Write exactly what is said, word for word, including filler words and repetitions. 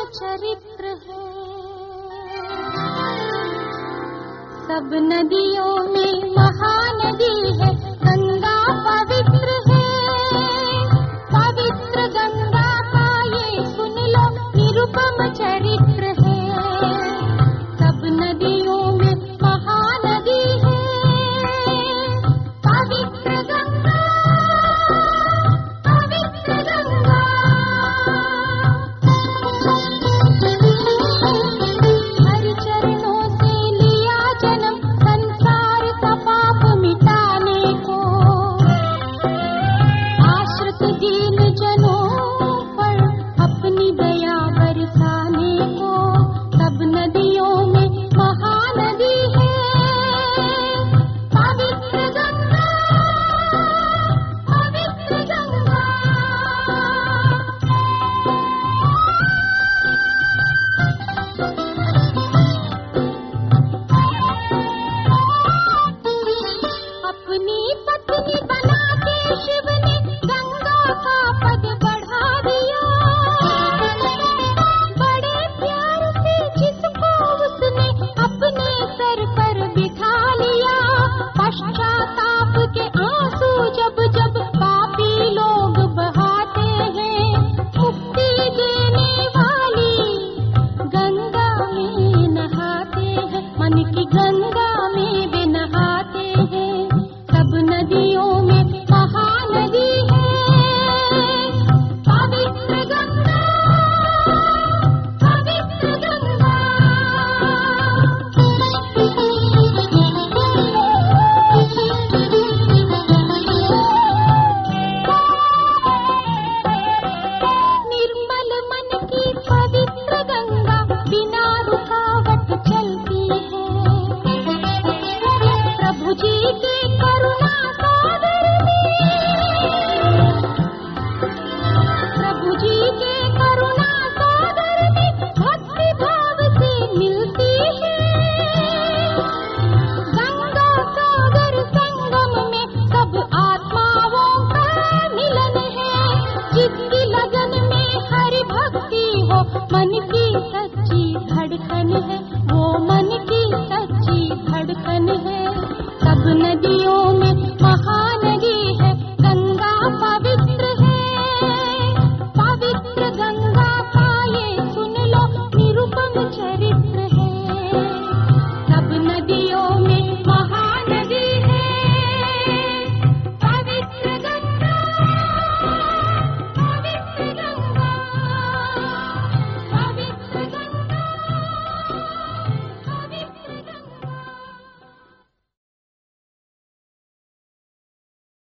चरित्र है। सब नदियों में महानदी है गंगा, पवित्र है। पवित्र गंगा का ये सुन लो निरुपम चरित्र है। सब नदियों में महानदी है पवित्र गंगा, पवित्र गंगा। हरि चरणों से लिया जन्म संसार का पाप मिटाने को। आश्रित दीन जनों पर अपनी दया बरसाने को। सब नदियों में महानदी है पवित्र गंगा, पवित्र गंगा। अपनी पत्नी बना के शिव ने गंगा का पद बढ़ा दिया। बड़े प्यार से जिसको उसने अपने सर पर बिठा लिया। पश्चाताप के आंसू जब जब पापी लोग बहाते हैं, मुक्ति देने वाली गंगा में नहाते हैं। मन की गंगा में वे नहाते हैं। सब नदियों में महानदी है पवित्र गंगा, पवित्र गंगा। निर्मल मन की पवित्र गंगा बिना रुकावट चलती है। प्रभु जी के करुणा सागर में, प्रभु जी के करुणा सागर में भक्ति भाव से मिलती है। गंगा सागर संगम में सब आत्माओं का मिलन है। जिसकी लगन में हरि भक्ति हो मन की सच्ची धड़कन है।